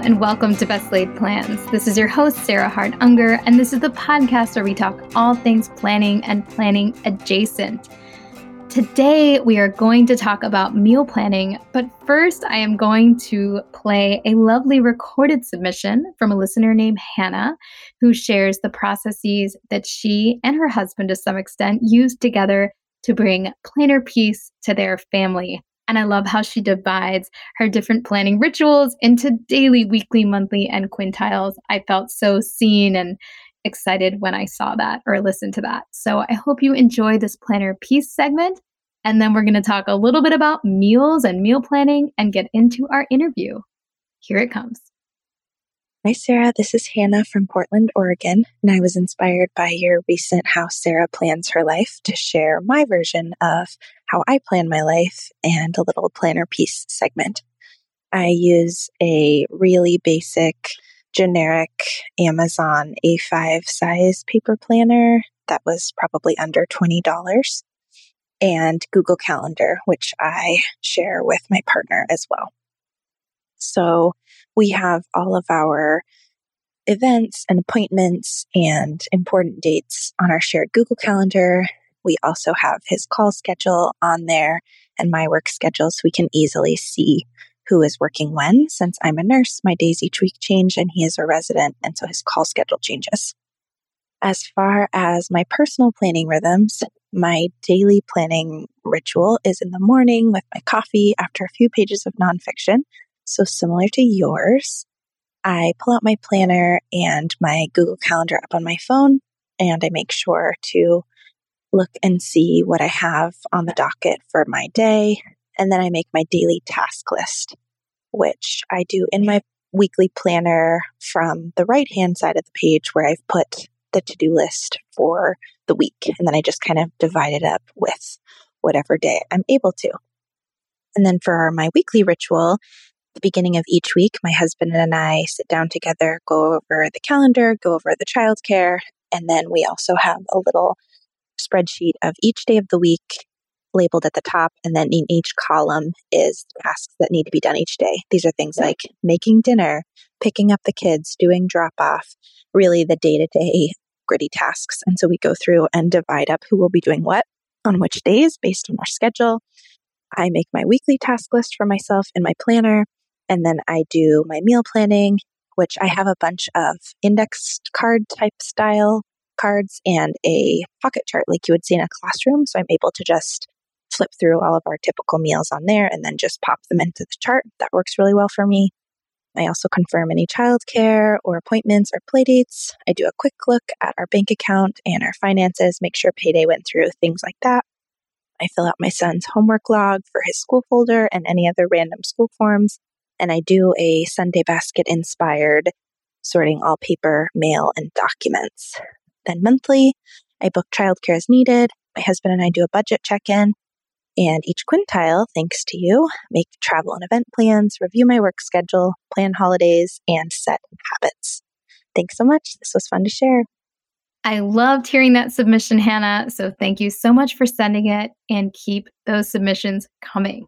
and welcome to Best Laid Plans. This is your host, Sarah Hart Unger, and this is the podcast where we talk all things planning and planning adjacent. Today, we are going to talk about meal planning, but first, I am going to play a lovely recorded submission from a listener named Hannah, who shares the processes that she and her husband, to some extent, use together to bring planner peace to their family. And I love how she divides her different planning rituals into daily, weekly, monthly, and quintiles. I felt so seen and excited when I saw that or listened to that. So I hope you enjoy this planner piece segment. And then we're going to talk a little bit about meals and meal planning and get into our interview. Here it comes. Hi, Sarah. This is Hannah from Portland, Oregon, and I was inspired by your recent How Sarah Plans Her Life to share my version of how I plan my life and a little planner piece segment. I use a really basic, generic Amazon A5 size paper planner that was probably under $20, and Google Calendar, which I share with my partner as well. So we have all of our events and appointments and important dates on our shared Google Calendar. We also have his call schedule on there and my work schedule, so we can easily see who is working when. Since I'm a nurse, my days each week change and he is a resident, and so his call schedule changes. As far as my personal planning rhythms, my daily planning ritual is in the morning with my coffee after a few pages of nonfiction. So similar to yours, I pull out my planner and my Google Calendar up on my phone, and I make sure to look and see what I have on the docket for my day. And then I make my daily task list, which I do in my weekly planner from the right-hand side of the page where I've put the to-do list for the week. And then I just kind of divide it up with whatever day I'm able to. And then for my weekly ritual, the beginning of each week, my husband and I sit down together, go over the calendar, go over the childcare, and then we also have a little spreadsheet of each day of the week labeled at the top, and then in each column is tasks that need to be done each day. These are things like making dinner, picking up the kids, doing drop-off, really the day-to-day gritty tasks. And so we go through and divide up who will be doing what on which days based on our schedule. I make my weekly task list for myself in my planner. And then I do my meal planning, which I have a bunch of indexed card type style cards and a pocket chart like you would see in a classroom. So I'm able to just flip through all of our typical meals on there and then just pop them into the chart. That works really well for me. I also confirm any childcare or appointments or play dates. I do a quick look at our bank account and our finances, make sure payday went through, things like that. I fill out my son's homework log for his school folder and any other random school forms. And I do a Sunday basket inspired sorting all paper, mail, and documents. Then monthly, I book childcare as needed. My husband and I do a budget check-in. And each quintile, thanks to you, make travel and event plans, review my work schedule, plan holidays, and set habits. Thanks so much. This was fun to share. I loved hearing that submission, Hannah. So thank you so much for sending it, and keep those submissions coming.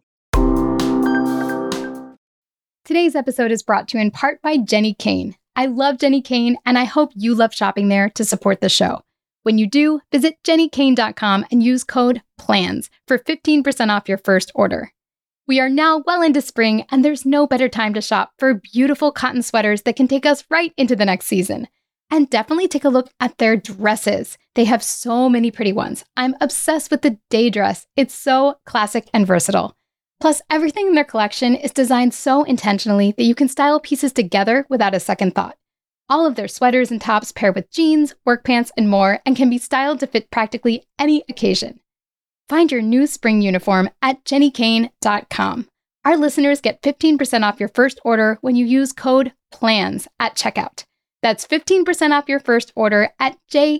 Today's episode is brought to you in part by Jenni Kayne. I love Jenni Kayne, and I hope you love shopping there to support the show. When you do, visit jennikayne.com and use code PLANS for 15% off your first order. We are now well into spring, and there's no better time to shop for beautiful cotton sweaters that can take us right into the next season. And definitely take a look at their dresses. They have so many pretty ones. I'm obsessed with the day dress. It's so classic and versatile. Plus, everything in their collection is designed so intentionally that you can style pieces together without a second thought. All of their sweaters and tops pair with jeans, work pants, and more, and can be styled to fit practically any occasion. Find your new spring uniform at jennikayne.com. Our listeners get 15% off your first order when you use code PLANS at checkout. That's 15% off your first order at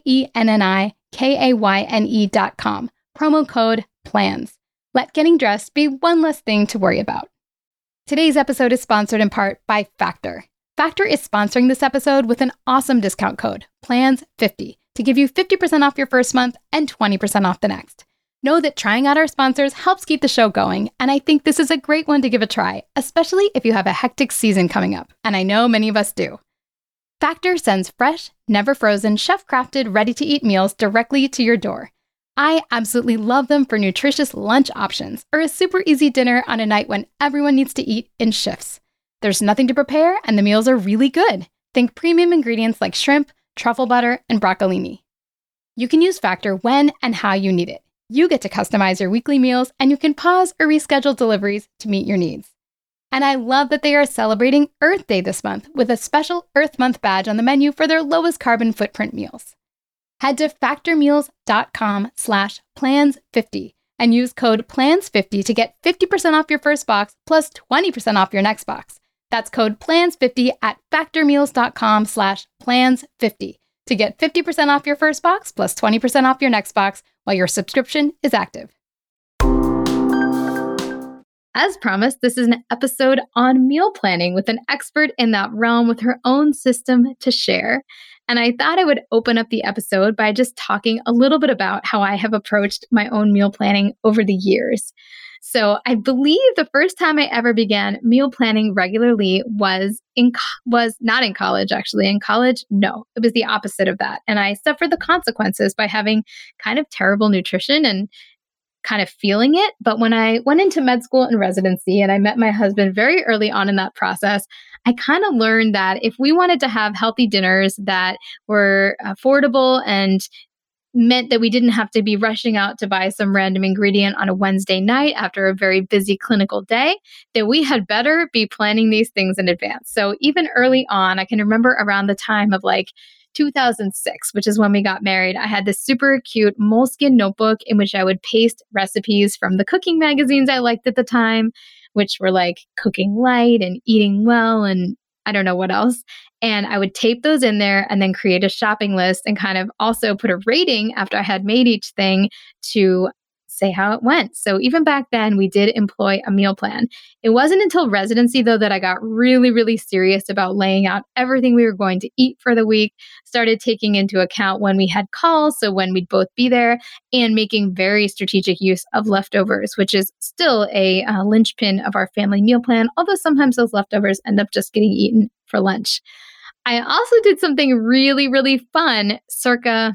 jennikayne.com. Promo code PLANS. Let getting dressed be one less thing to worry about. Today's episode is sponsored in part by Factor. Factor is sponsoring this episode with an awesome discount code, PLANS50, to give you 50% off your first month and 20% off the next. Know that trying out our sponsors helps keep the show going, and I think this is a great one to give a try, especially if you have a hectic season coming up, and I know many of us do. Factor sends fresh, never frozen, chef-crafted, ready-to-eat meals directly to your door. I absolutely love them for nutritious lunch options or a super easy dinner on a night when everyone needs to eat in shifts. There's nothing to prepare, and the meals are really good. Think premium ingredients like shrimp, truffle butter, and broccolini. You can use Factor when and how you need it. You get to customize your weekly meals, and you can pause or reschedule deliveries to meet your needs. And I love that they are celebrating Earth Day this month with a special Earth Month badge on the menu for their lowest carbon footprint meals. Head to factormeals.com/plans50 and use code PLANS50 to get 50% off your first box plus 20% off your next box. That's code PLANS50 at factormeals.com/plans50 to get 50% off your first box plus 20% off your next box while your subscription is active. As promised, this is an episode on meal planning with an expert in that realm with her own system to share. And I thought I would open up the episode by just talking a little bit about how I have approached my own meal planning over the years. So I believe the first time I ever began meal planning regularly was not in college, actually. In college, no, it was the opposite of that. And I suffered the consequences by having kind of terrible nutrition and kind of feeling it. But when I went into med school and residency and I met my husband very early on in that process, I kind of learned that if we wanted to have healthy dinners that were affordable and meant that we didn't have to be rushing out to buy some random ingredient on a Wednesday night after a very busy clinical day, that we had better be planning these things in advance. So even early on, I can remember around the time of like 2006, which is when we got married, I had this super cute moleskin notebook in which I would paste recipes from the cooking magazines I liked at the time, which were like Cooking Light and Eating Well and I don't know what else. And I would tape those in there and then create a shopping list and kind of also put a rating after I had made each thing to say how it went. So even back then, we did employ a meal plan. It wasn't until residency, though, that I got really, really serious about laying out everything we were going to eat for the week, started taking into account when we had calls, so when we'd both be there, and making very strategic use of leftovers, which is still a linchpin of our family meal plan, although sometimes those leftovers end up just getting eaten for lunch. I also did something really, really fun circa,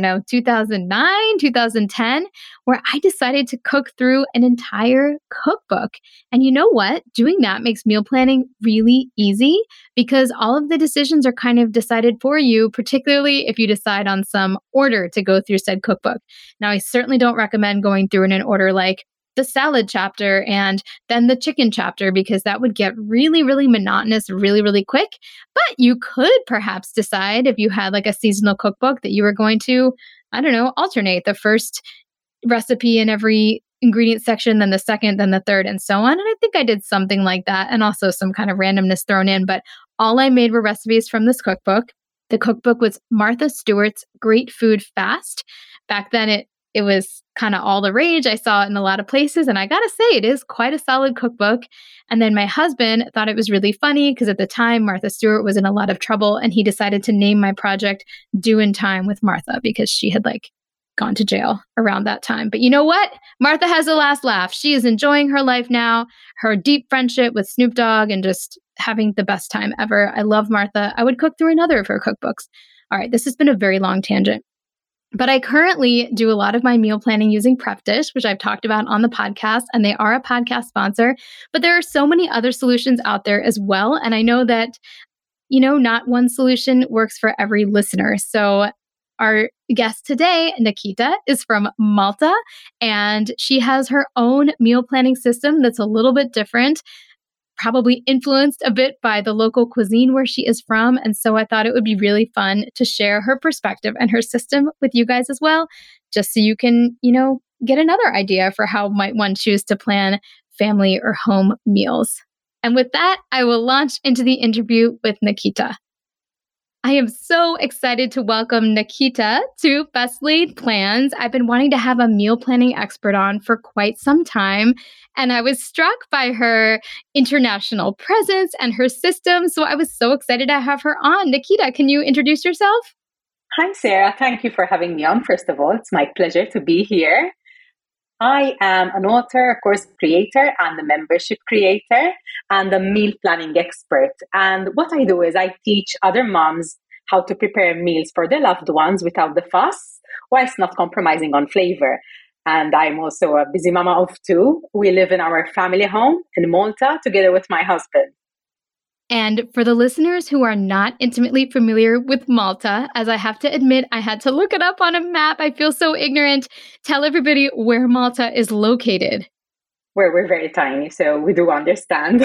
2009, 2010, where I decided to cook through an entire cookbook. And you know what? Doing that makes meal planning really easy because all of the decisions are kind of decided for you, particularly if you decide on some order to go through said cookbook. Now, I certainly don't recommend going through in an order like the salad chapter and then the chicken chapter, because that would get really, really monotonous really, really quick. But you could perhaps decide if you had like a seasonal cookbook that you were going to, alternate the first recipe in every ingredient section, then the second, then the third, and so on. And I think I did something like that and also some kind of randomness thrown in. But all I made were recipes from this cookbook. The cookbook was Martha Stewart's Great Food Fast. Back then, it was kind of all the rage. I saw it in a lot of places. And I got to say, it is quite a solid cookbook. And then my husband thought it was really funny because at the time, Martha Stewart was in a lot of trouble. And he decided to name my project Doin' Time with Martha because she had gone to jail around that time. But you know what? Martha has the last laugh. She is enjoying her life now, her deep friendship with Snoop Dogg and just having the best time ever. I love Martha. I would cook through another of her cookbooks. All right, this has been a very long tangent. But I currently do a lot of my meal planning using Prep Dish, which I've talked about on the podcast, and they are a podcast sponsor. But there are so many other solutions out there as well. And I know that, not one solution works for every listener. So our guest today, Nikita, is from Malta, and she has her own meal planning system that's a little bit different, probably influenced a bit by the local cuisine where she is from. And so I thought it would be really fun to share her perspective and her system with you guys as well, just so you can, get another idea for how might one choose to plan family or home meals. And with that, I will launch into the interview with Nikita. I am so excited to welcome Nikita to Best Laid Plans. I've been wanting to have a meal planning expert on for quite some time, and I was struck by her international presence and her system, so I was so excited to have her on. Nikita, can you introduce yourself? Hi, Sarah. Thank you for having me on, first of all. It's my pleasure to be here. I am an author, course creator, and a membership creator, and a meal planning expert. And what I do is I teach other moms how to prepare meals for their loved ones without the fuss, whilst not compromising on flavor. And I'm also a busy mama of two. We live in our family home in Malta together with my husband. And for the listeners who are not intimately familiar with Malta, as I have to admit, I had to look it up on a map. I feel so ignorant. Tell everybody where Malta is located. We're very tiny, so we do understand.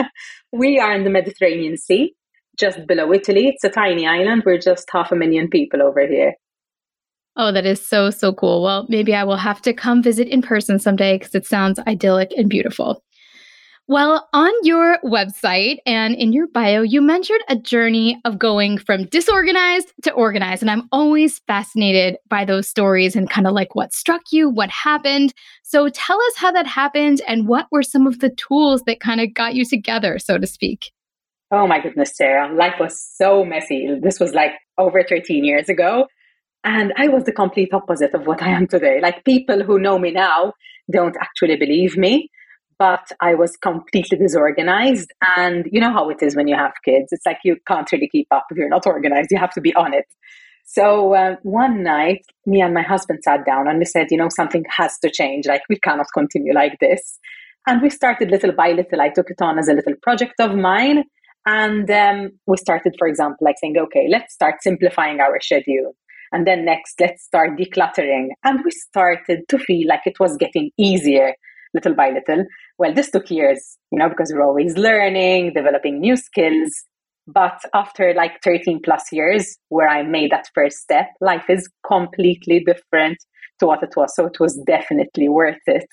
We are in the Mediterranean Sea, just below Italy. It's a tiny island. We're just 500,000 people over here. Oh, that is so, so cool. Well, maybe I will have to come visit in person someday because it sounds idyllic and beautiful. Well, on your website and in your bio, you mentioned a journey of going from disorganized to organized. And I'm always fascinated by those stories and kind of like what struck you, what happened. So tell us how that happened and what were some of the tools that kind of got you together, so to speak. Oh my goodness, Sarah. Life was so messy. This was like over 13 years ago. And I was the complete opposite of what I am today. Like people who know me now don't actually believe me. But I was completely disorganized. And you know how it is when you have kids. It's like you can't really keep up if you're not organized. You have to be on it. So one night, me and my husband sat down and we said, something has to change. Like we cannot continue like this. And we started little by little. I took it on as a little project of mine. And we started, for example, like saying, okay, let's start simplifying our schedule. And then next, let's start decluttering. And we started to feel like it was getting easier little by little. Well, this took years, because we're always learning, developing new skills. But after like 13 plus years where I made that first step, life is completely different to what it was. So it was definitely worth it.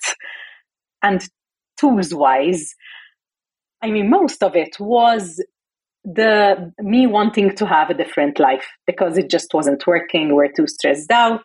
And tools wise, most of it was me wanting to have a different life because it just wasn't working. We're too stressed out.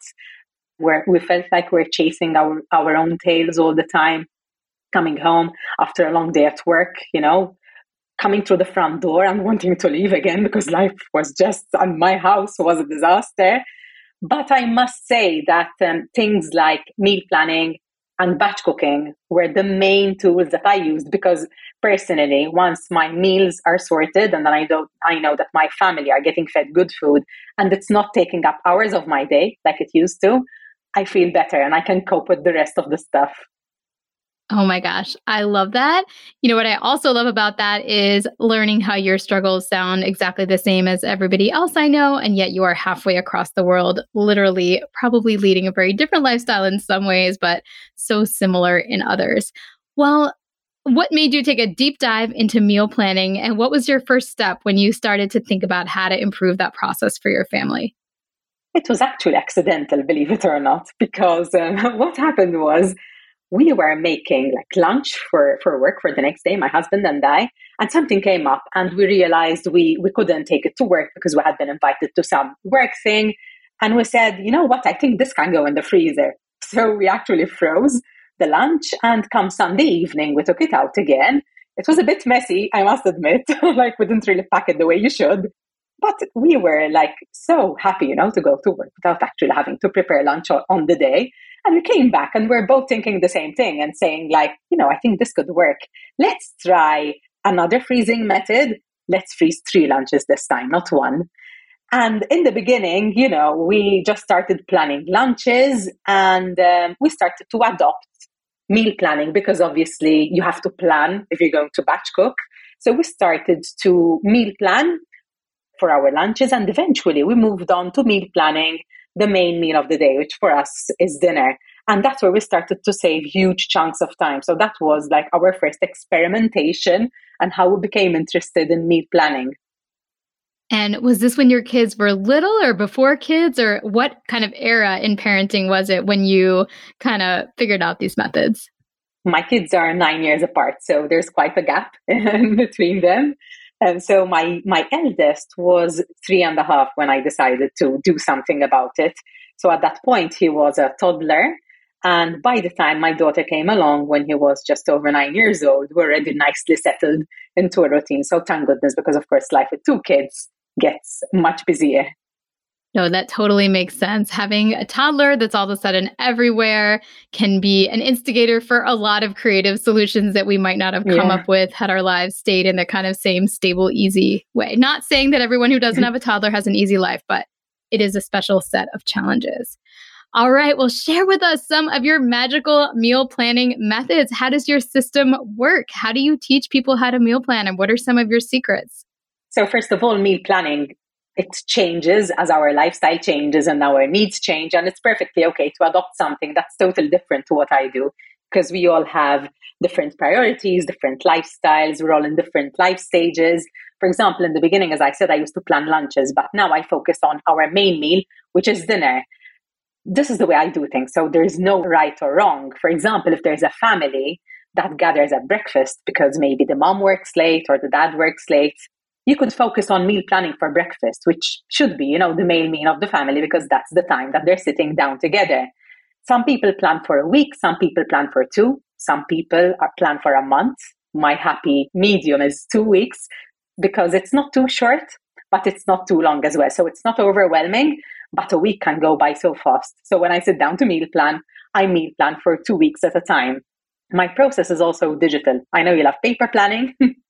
We felt like we're chasing our own tails all the time, coming home after a long day at work, coming through the front door and wanting to leave again because life was just, and my house was a disaster. But I must say that things like meal planning and batch cooking were the main tools that I used because personally, once my meals are sorted and then I know that my family are getting fed good food and it's not taking up hours of my day like it used to, I feel better and I can cope with the rest of the stuff. Oh my gosh, I love that. What I also love about that is learning how your struggles sound exactly the same as everybody else I know, and yet you are halfway across the world, literally probably leading a very different lifestyle in some ways, but so similar in others. Well, what made you take a deep dive into meal planning, and what was your first step when you started to think about how to improve that process for your family? It was actually accidental, believe it or not, because what happened was we were making like lunch for work for the next day, my husband and I, and something came up and we realized we couldn't take it to work because we had been invited to some work thing. And we said, you know what, I think this can go in the freezer. So we actually froze the lunch and come Sunday evening, we took it out again. It was a bit messy, I must admit, like we didn't really pack it the way you should. But we were like so happy, to go to work without actually having to prepare lunch on the day. And we came back and we're both thinking the same thing and saying like, I think this could work. Let's try another freezing method. Let's freeze 3 lunches this time, not 1. And in the beginning, we just started planning lunches and we started to adopt meal planning because obviously you have to plan if you're going to batch cook. So we started to meal plan for our lunches and eventually we moved on to meal planning the main meal of the day, which for us is dinner. And that's where we started to save huge chunks of time. So that was like our first experimentation and how we became interested in meal planning. And was this when your kids were little or before kids, or what kind of era in parenting was it when you kind of figured out these methods? My kids are 9 years apart, so there's quite a gap in between them. And so my eldest was 3.5 when I decided to do something about it. So at that point, he was a toddler. And by the time my daughter came along, when he was just over 9 years old, we're already nicely settled into a routine. So thank goodness, because of course, life with 2 kids gets much busier. No, that totally makes sense. Having a toddler that's all of a sudden everywhere can be an instigator for a lot of creative solutions that we might not have come up with had our lives stayed in the kind of same stable, easy way. Not saying that everyone who doesn't have a toddler has an easy life, but it is a special set of challenges. All right, well, share with us some of your magical meal planning methods. How does your system work? How do you teach people how to meal plan, and what are some of your secrets? So first of all, meal planning, it changes as our lifestyle changes and our needs change. And it's perfectly okay to adopt something that's totally different to what I do, because we all have different priorities, different lifestyles. We're all in different life stages. For example, in the beginning, as I said, I used to plan lunches, but now I focus on our main meal, which is dinner. This is the way I do things. So there's no right or wrong. For example, if there's a family that gathers at breakfast because maybe the mom works late or the dad works late, you could focus on meal planning for breakfast, which should be, the main meal of the family, because that's the time that they're sitting down together. Some people plan for a week, some people plan for 2, some people plan for a month. My happy medium is 2 weeks, because it's not too short, but it's not too long as well. So it's not overwhelming, but a week can go by so fast. So when I sit down to meal plan, I meal plan for 2 weeks at a time. My process is also digital. I know you'll have paper planning.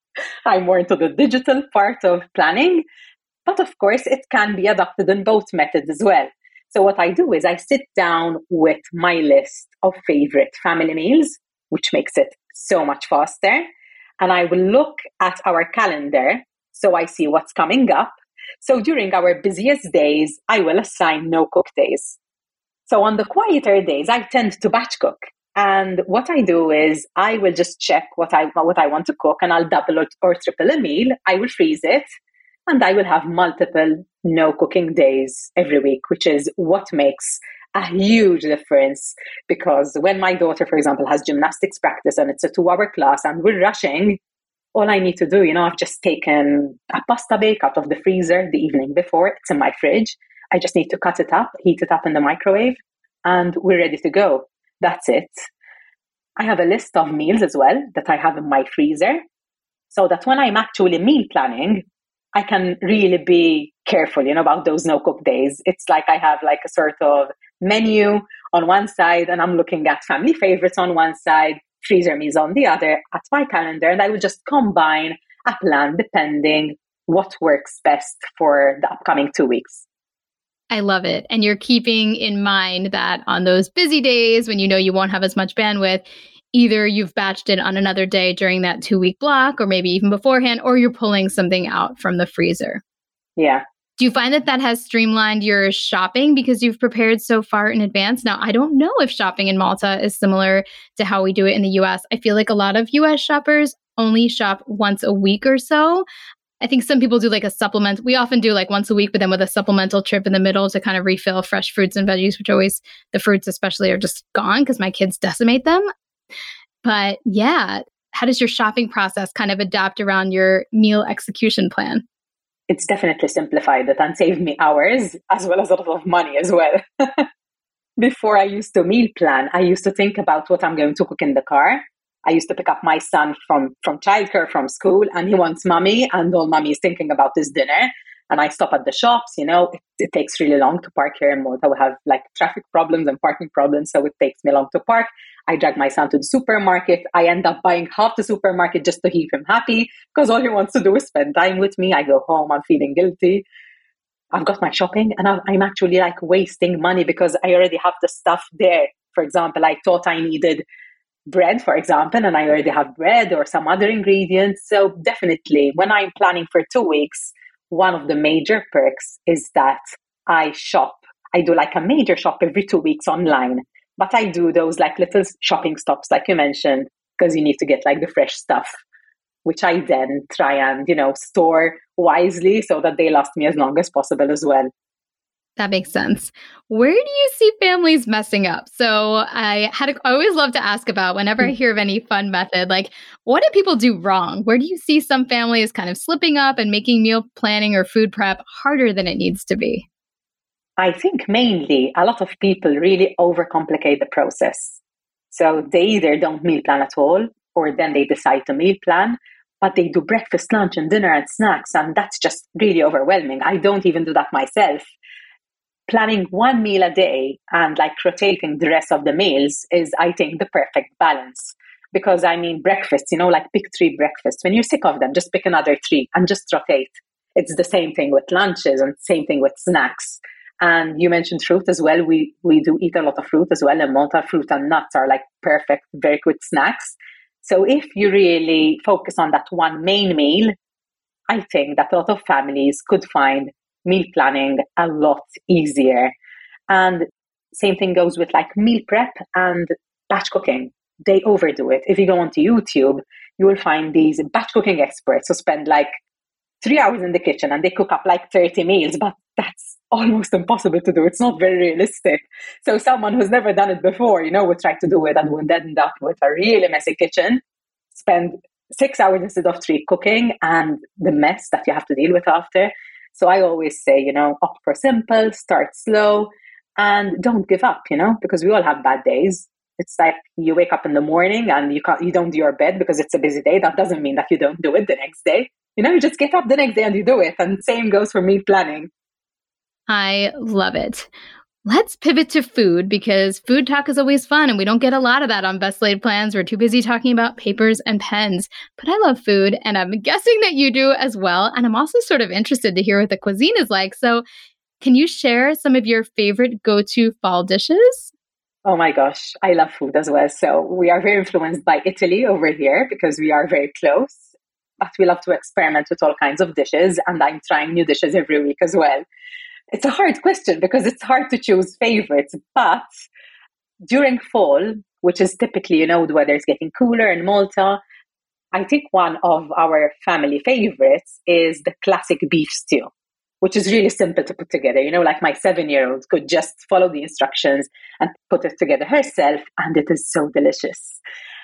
I'm more into the digital part of planning, but of course it can be adopted in both methods as well. So what I do is I sit down with my list of favorite family meals, which makes it so much faster. And I will look at our calendar so I see what's coming up. So during our busiest days, I will assign no cook days. So on the quieter days, I tend to batch cook. And what I do is I will just check what I want to cook, and I'll double or triple a meal. I will freeze it, and I will have multiple no cooking days every week, which is what makes a huge difference. Because when my daughter, for example, has gymnastics practice and it's a 2-hour class and we're rushing, all I need to do, I've just taken a pasta bake out of the freezer the evening before. It's in my fridge. I just need to cut it up, heat it up in the microwave, and we're ready to go. That's it. I have a list of meals as well that I have in my freezer, so that when I'm actually meal planning, I can really be careful, about those no-cook days. It's like I have like a sort of menu on one side, and I'm looking at family favorites on one side, freezer meals on the other at my calendar, and I would just combine a plan depending what works best for the upcoming 2 weeks. I love it. And you're keeping in mind that on those busy days when you won't have as much bandwidth, either you've batched it on another day during that 2-week block, or maybe even beforehand, or you're pulling something out from the freezer. Yeah. Do you find that has streamlined your shopping because you've prepared so far in advance? Now, I don't know if shopping in Malta is similar to how we do it in the US. I feel like a lot of US shoppers only shop once a week or so. I think some people do like a supplement. We often do like once a week, but then with a supplemental trip in the middle to kind of refill fresh fruits and veggies, which always, the fruits especially, are just gone because my kids decimate them. But yeah, how does your shopping process kind of adapt around your meal execution plan? It's definitely simplified it and saved me hours as well as a lot of money as well. Before I used to meal plan, I used to think about what I'm going to cook in the car. I used to pick up my son from childcare, from school, and he wants mommy, and all mommy is thinking about is dinner. And I stop at the shops, it takes really long to park here in Malta. We have like traffic problems and parking problems, so it takes me long to park. I drag my son to the supermarket. I end up buying half the supermarket just to keep him happy, because all he wants to do is spend time with me. I go home, I'm feeling guilty. I've got my shopping, and I'm actually like wasting money because I already have the stuff there. For example, I thought I needed bread, for example, and I already have bread or some other ingredients. So definitely, when I'm planning for 2 weeks, one of the major perks is that I shop. I do like a major shop every 2 weeks online, but I do those like little shopping stops, like you mentioned, because you need to get like the fresh stuff, which I then try and, store wisely so that they last me as long as possible as well. That makes sense. Where do you see families messing up? So I always love to ask about, whenever I hear of any fun method, like, what do people do wrong? Where do you see some families kind of slipping up and making meal planning or food prep harder than it needs to be? I think mainly a lot of people really overcomplicate the process. So they either don't meal plan at all, or then they decide to meal plan, but they do breakfast, lunch, and dinner and snacks. And that's just really overwhelming. I don't even do that myself. planning one meal a day and like rotating the rest of the meals is, I think, the perfect balance. Because I mean, breakfast, like pick 3 breakfasts. When you're sick of them, just pick another 3 and just rotate. It's the same thing with lunches and same thing with snacks. And you mentioned fruit as well. We do eat a lot of fruit as well. And Malta fruit and nuts are like perfect, very quick snacks. So if you really focus on that one main meal, I think that a lot of families could find meal planning a lot easier. And same thing goes with like meal prep and batch cooking. They overdo it. If you go onto YouTube, you will find these batch cooking experts who spend like 3 hours in the kitchen and they cook up like 30 meals, but that's almost impossible to do. It's not very realistic. So someone who's never done it before, would try to do it and would end up with a really messy kitchen, spend 6 hours instead of 3 cooking, and the mess that you have to deal with after. So I always say, opt for simple, start slow, and don't give up, because we all have bad days. It's like you wake up in the morning and you don't do your bed because it's a busy day. That doesn't mean that you don't do it the next day. You just get up the next day and you do it. And same goes for meal planning. I love it. Let's pivot to food, because food talk is always fun and we don't get a lot of that on Best Laid Plans. We're too busy talking about papers and pens. But I love food, and I'm guessing that you do as well. And I'm also sort of interested to hear what the cuisine is like. So can you share some of your favorite go-to fall dishes? Oh my gosh, I love food as well. So we are very influenced by Italy over here because we are very close. But we love to experiment with all kinds of dishes, and I'm trying new dishes every week as well. It's a hard question because it's hard to choose favorites, but during fall, which is typically, the weather is getting cooler in Malta, I think one of our family favorites is the classic beef stew, which is really simple to put together. Like my 7-year-old could just follow the instructions and put it together herself, and it is so delicious.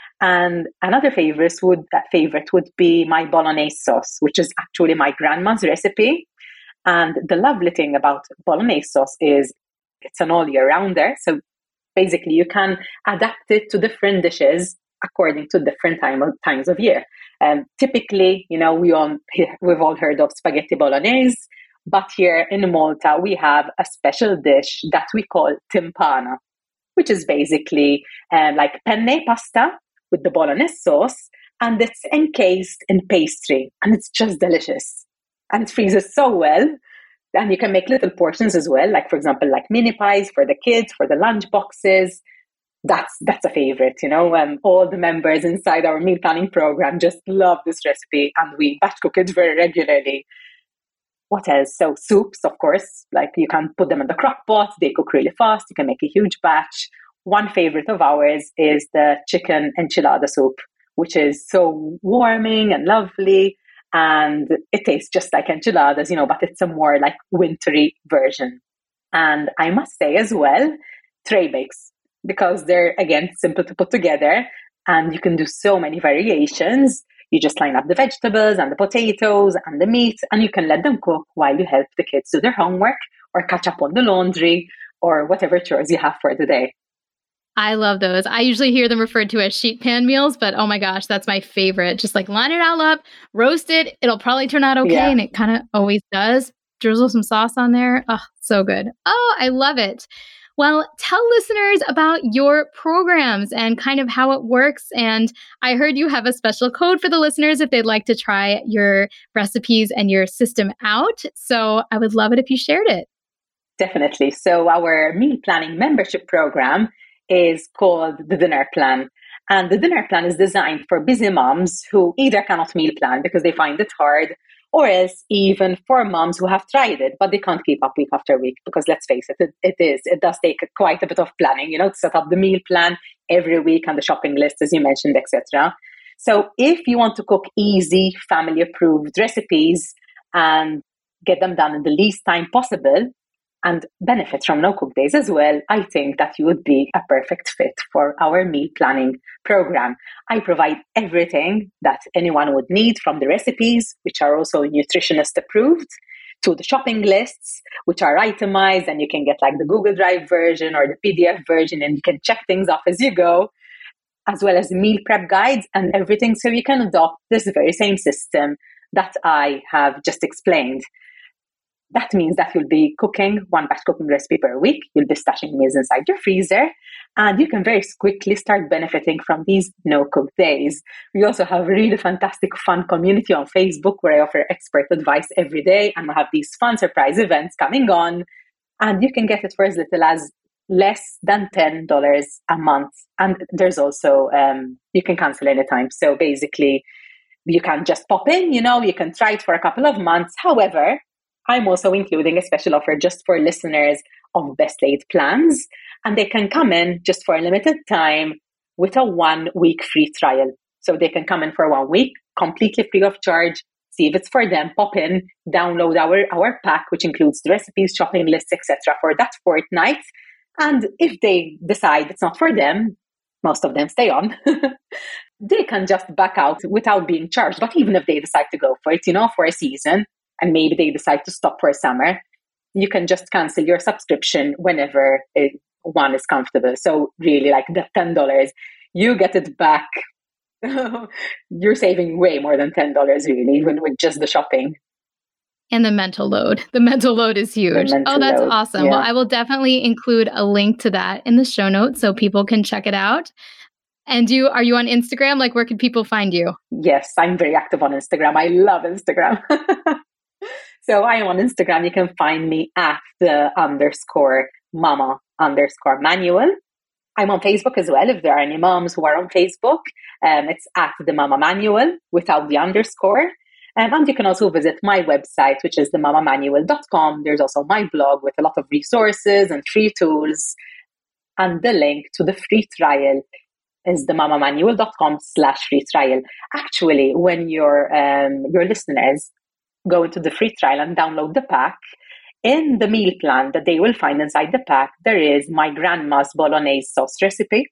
And another favorite would be my bolognese sauce, which is actually my grandma's recipe. And the lovely thing about bolognese sauce is it's an all year rounder. So basically you can adapt it to different dishes according to different times of year. Typically, we've all heard of spaghetti bolognese, but here in Malta, we have a special dish that we call timpana, which is basically like penne pasta with the bolognese sauce, and it's encased in pastry, and it's just delicious. And it freezes so well. And you can make little portions as well, like, for example, like mini pies for the kids, for the lunch boxes. That's a favorite, all the members inside our meal planning program just love this recipe, and we batch cook it very regularly. What else? So soups, of course, like you can put them in the crock pot. They cook really fast. You can make a huge batch. One favorite of ours is the chicken enchilada soup, which is so warming and lovely. And it tastes just like enchiladas, but it's a more like wintry version. And I must say as well, tray bakes, because they're, again, simple to put together and you can do so many variations. You just line up the vegetables and the potatoes and the meat, and you can let them cook while you help the kids do their homework or catch up on the laundry or whatever chores you have for the day. I love those. I usually hear them referred to as sheet pan meals, but oh my gosh, that's my favorite. Just like line it all up, roast it. It'll probably turn out okay. Yeah. And it kind of always does. Drizzle some sauce on there. Oh, so good. Oh, I love it. Well, tell listeners about your programs and kind of how it works. And I heard you have a special code for the listeners if they'd like to try your recipes and your system out. So I would love it if you shared it. Definitely. So our meal planning membership program is called the Dinner Plan. And the Dinner Plan is designed for busy moms who either cannot meal plan because they find it hard, or else even for moms who have tried it, but they can't keep up week after week. Because let's face it, it does take quite a bit of planning, to set up the meal plan every week and the shopping list, as you mentioned, etc. So if you want to cook easy, family-approved recipes and get them done in the least time possible, and benefit from no-cook days as well, I think that you would be a perfect fit for our meal planning program. I provide everything that anyone would need, from the recipes, which are also nutritionist approved, to the shopping lists, which are itemized, and you can get like the Google Drive version or the PDF version, and you can check things off as you go, as well as meal prep guides and everything, so you can adopt this very same system that I have just explained. that means that you'll be cooking one batch cooking recipe per week. You'll be stashing meals inside your freezer, and you can very quickly start benefiting from these no-cook days. We also have a really fantastic, fun community on Facebook where I offer expert advice every day, and I have these fun surprise events coming on, and you can get it for as little as less than $10 a month. And there's also, you can cancel anytime. So basically, you can just pop in, you can try it for a couple of months. However, I'm also including a special offer just for listeners of Best Laid Plans, and they can come in just for a limited time with a 1 week free trial. So they can come in for 1 week, completely free of charge, see if it's for them, pop in, download our pack, which includes the recipes, shopping lists, etc. for that fortnight. And if they decide it's not for them, most of them stay on, they can just back out without being charged. But even if they decide to go for it, for a season, and maybe they decide to stop for summer, you can just cancel your subscription whenever one is comfortable. So really, like the $10, you get it back. You're saving way more than $10, really, even with just the shopping. And the mental load. The mental load is huge. Oh, that's awesome. Yeah. Well, I will definitely include a link to that in the show notes so people can check it out. And are you on Instagram? Like, where can people find you? Yes, I'm very active on Instagram. I love Instagram. So I am on Instagram. You can find me at the _mama_manual. I'm on Facebook as well. If there are any moms who are on Facebook, it's at the Mama Manual without the underscore. And you can also visit my website, which is themamamanual.com. There's also my blog with a lot of resources and free tools. And the link to the free trial is themamamanual.com/free trial. Actually, when your listeners go into the free trial and download the pack, in the meal plan that they will find inside the pack, there is my grandma's bolognese sauce recipe.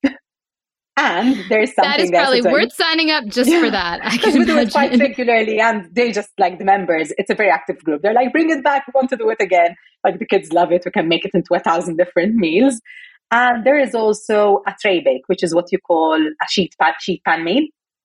And there's something that is probably worth signing up just for that. I can we do it quite regularly, and they just like the members. It's a very active group. They're like, bring it back. We want to do it again. Like the kids love it. We can make it into 1,000 different meals. And there is also a tray bake, which is what you call a sheet pan meal,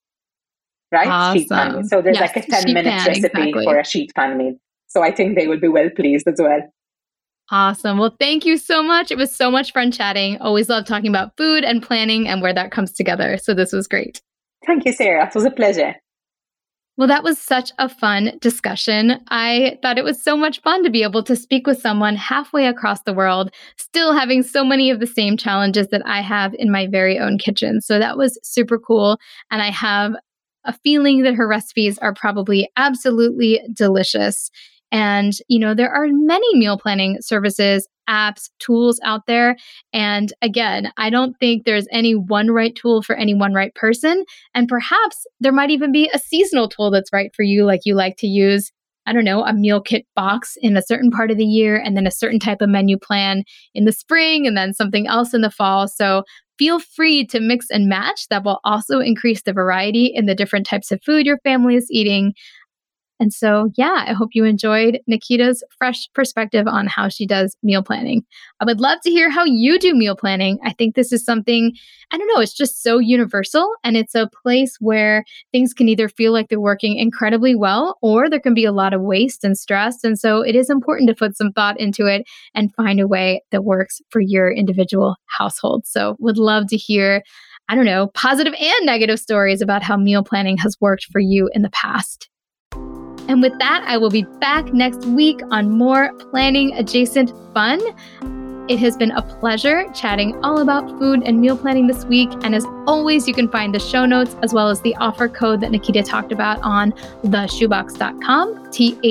right? Awesome. Sheet pan meal. So there's like a 10-minute recipe for a sheet pan meal. So I think they will be well pleased as well. Awesome. Well, thank you so much. It was so much fun chatting. Always love talking about food and planning and where that comes together. So this was great. Thank you, Sarah. It was a pleasure. Well, that was such a fun discussion. I thought it was so much fun to be able to speak with someone halfway across the world, still having so many of the same challenges that I have in my very own kitchen. So that was super cool. And I have a feeling that her recipes are probably absolutely delicious. And, there are many meal planning services, apps, tools out there. And again, I don't think there's any one right tool for any one right person. And perhaps there might even be a seasonal tool that's right for you, like you like to use, a meal kit box in a certain part of the year, and then a certain type of menu plan in the spring, and then something else in the fall. So feel free to mix and match. That will also increase the variety in the different types of food your family is eating. And so, I hope you enjoyed Nikita's fresh perspective on how she does meal planning. I would love to hear how you do meal planning. I think this is something, it's just so universal, and it's a place where things can either feel like they're working incredibly well, or there can be a lot of waste and stress. And so it is important to put some thought into it and find a way that works for your individual household. So would love to hear, positive and negative stories about how meal planning has worked for you in the past. And with that, I will be back next week on more planning adjacent fun. It has been a pleasure chatting all about food and meal planning this week. And as always, you can find the show notes as well as the offer code that Nikita talked about on theshubox.com,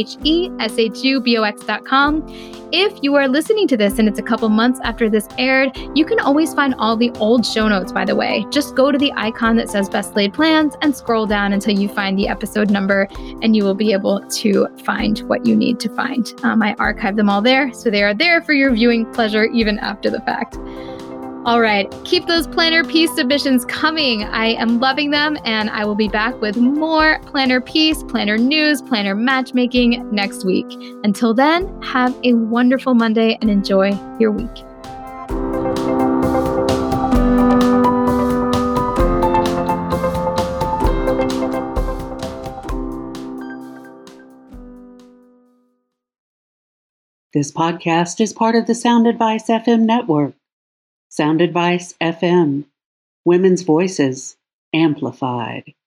theshubox.com. If you are listening to this and it's a couple months after this aired, you can always find all the old show notes, by the way. Just go to the icon that says Best Laid Plans and scroll down until you find the episode number, and you will be able to find what you need to find. I archived them all there, so they are there for your viewing pleasure even after the fact. All right, keep those planner piece submissions coming. I am loving them, and I will be back with more planner piece, planner news, planner matchmaking next week. Until then, have a wonderful Monday and enjoy your week. This podcast is part of the Sound Advice FM network. Sound Advice FM. Women's voices amplified.